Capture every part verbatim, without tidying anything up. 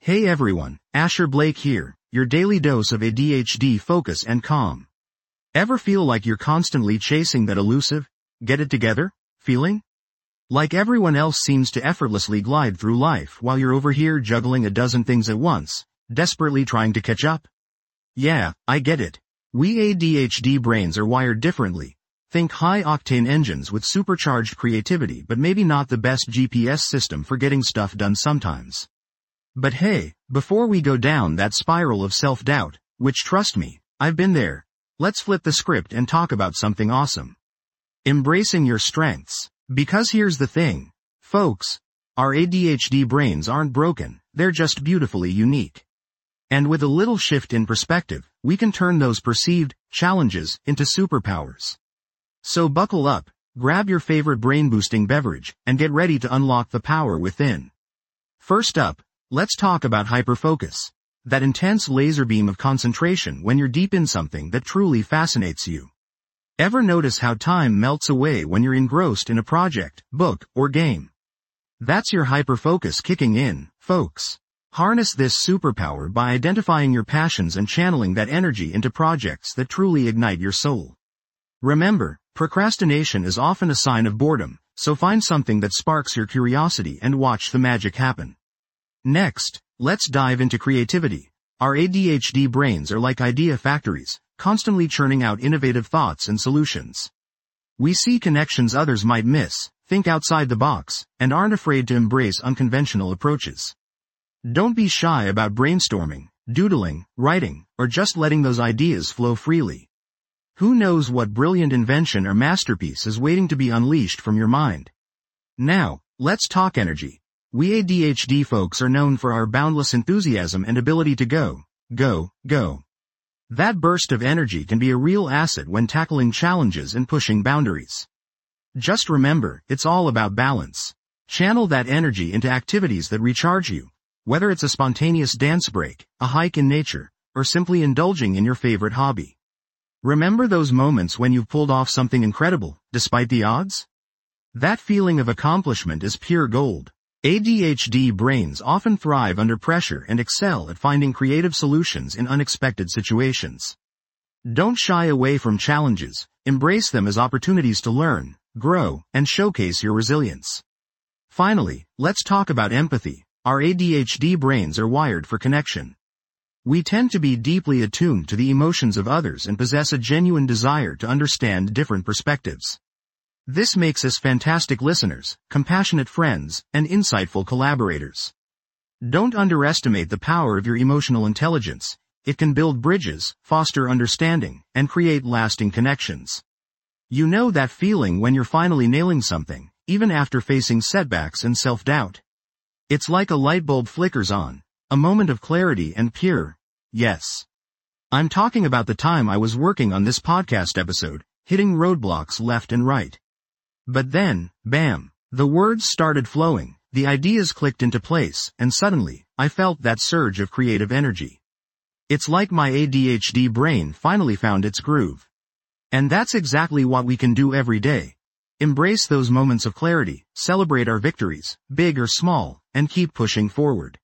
Hey everyone, Asher Blake here, your daily dose of A D H D focus and calm. Ever feel like you're constantly chasing that elusive, get it together, feeling? Like everyone else seems to effortlessly glide through life while you're over here juggling a dozen things at once, desperately trying to catch up? Yeah, I get it. We A D H D brains are wired differently. Think high-octane engines with supercharged creativity but maybe not the best G P S system for getting stuff done sometimes. But hey, before we go down that spiral of self-doubt, which trust me, I've been there, let's flip the script and talk about something awesome. Embracing your strengths. Because here's the thing, folks, our A D H D brains aren't broken, they're just beautifully unique. And with a little shift in perspective, we can turn those perceived challenges into superpowers. So buckle up, grab your favorite brain-boosting beverage, and get ready to unlock the power within. First up, let's talk about hyperfocus. That intense laser beam of concentration when you're deep in something that truly fascinates you. Ever notice how time melts away when you're engrossed in a project, book, or game? That's your hyperfocus kicking in, folks. Harness this superpower by identifying your passions and channeling that energy into projects that truly ignite your soul. Remember, procrastination is often a sign of boredom, so find something that sparks your curiosity and watch the magic happen. Next, let's dive into creativity. Our A D H D brains are like idea factories, constantly churning out innovative thoughts and solutions. We see connections others might miss, think outside the box, and aren't afraid to embrace unconventional approaches. Don't be shy about brainstorming, doodling, writing, or just letting those ideas flow freely. Who knows what brilliant invention or masterpiece is waiting to be unleashed from your mind? Now, let's talk energy. We A D H D folks are known for our boundless enthusiasm and ability to go, go, go. That burst of energy can be a real asset when tackling challenges and pushing boundaries. Just remember, it's all about balance. Channel that energy into activities that recharge you, whether it's a spontaneous dance break, a hike in nature, or simply indulging in your favorite hobby. Remember those moments when you've pulled off something incredible, despite the odds? That feeling of accomplishment is pure gold. A D H D brains often thrive under pressure and excel at finding creative solutions in unexpected situations. Don't shy away from challenges, embrace them as opportunities to learn, grow, and showcase your resilience. Finally, let's talk about empathy. Our A D H D brains are wired for connection. We tend to be deeply attuned to the emotions of others and possess a genuine desire to understand different perspectives. This makes us fantastic listeners, compassionate friends, and insightful collaborators. Don't underestimate the power of your emotional intelligence. It can build bridges, foster understanding, and create lasting connections. You know that feeling when you're finally nailing something, even after facing setbacks and self-doubt. It's like a light bulb flickers on, a moment of clarity and pure, yes. I'm talking about the time I was working on this podcast episode, hitting roadblocks left and right. But then, bam, the words started flowing, the ideas clicked into place, and suddenly, I felt that surge of creative energy. It's like my A D H D brain finally found its groove. And that's exactly what we can do every day. Embrace those moments of clarity, celebrate our victories, big or small, and keep pushing forward.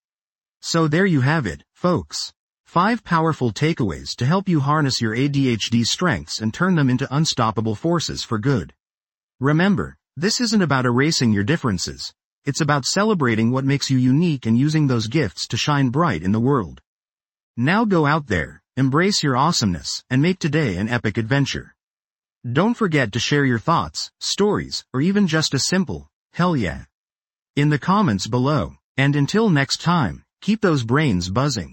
So there you have it, folks. Five powerful takeaways to help you harness your A D H D strengths and turn them into unstoppable forces for good. Remember, this isn't about erasing your differences. It's about celebrating what makes you unique and using those gifts to shine bright in the world. Now go out there, embrace your awesomeness, and make today an epic adventure. Don't forget to share your thoughts, stories, or even just a simple, hell yeah, in the comments below. And until next time, keep those brains buzzing.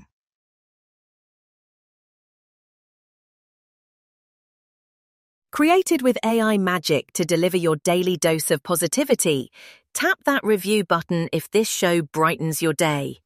Created with A I magic to deliver your daily dose of positivity, tap that review button if this show brightens your day.